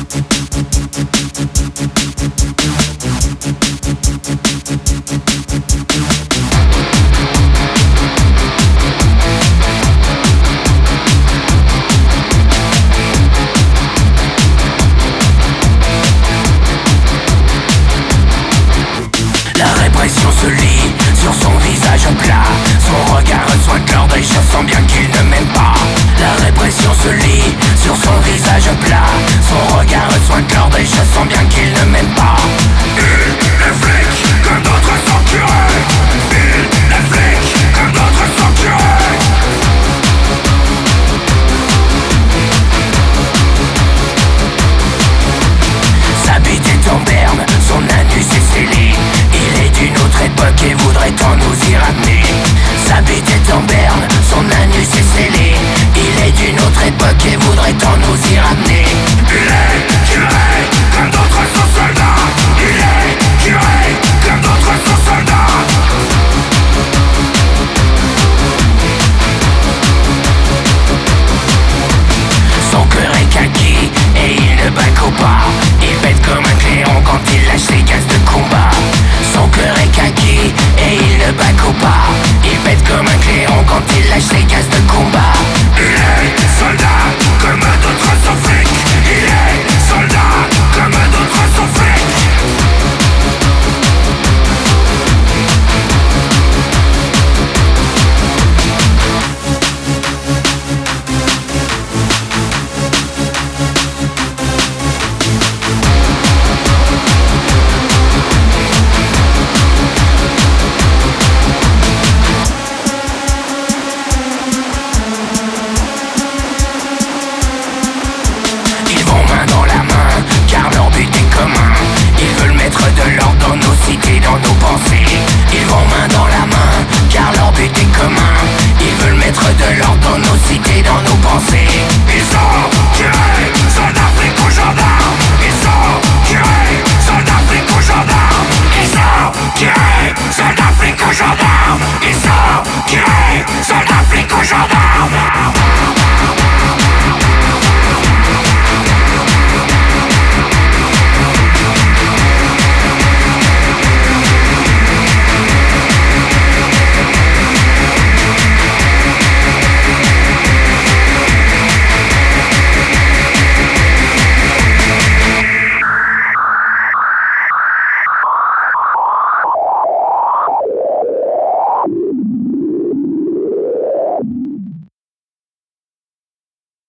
Se lit sur son visage plat. Son regard reçoit de l'ordre et je sens bien qu'il ne m'aime pas. La répression se lit sur son visage plat. Son regard reçoit de l'ordre et je sens bien qu'il ne m'aime pas. Il est flic comme d'autres sont curés. Il est flic comme d'autres sont curés. Sa bite est en berne, son anus est scellé. Il est d'une autre époque et voudrait tant nous y ramener. Sa bite est en berne, son anus est scellé. Il est d'une autre époque et voudrait tant nous y ramener. Il est curé comme d'autres sont soldats. Il est curé comme d'autres sont soldats. Son cœur est kaki et il ne bacoue pas. Il pète comme un clairon quand il lâche les gaz de combat. Son cœur est kaki et il ne bacoue pas. Il pète comme un clairon quand il lâche les gaz de combat. Il est soldat comme d'autres sont flics. Il est soldat comme d'autres sont flics. Ils veulent mettre de l'ordre dans nos cités, dans nos pensées. Ils vont main dans la main, car leur but est commun. Ils veulent mettre de l'ordre dans nos cités, dans nos pensées. Ils sont curés, soldats flics ou gendarmes. Ils sont curés, soldats flics ou gendarmes. Ils sont curés, soldats flics ou gendarmes. Ils sont curés, soldats flics ou gendarmes.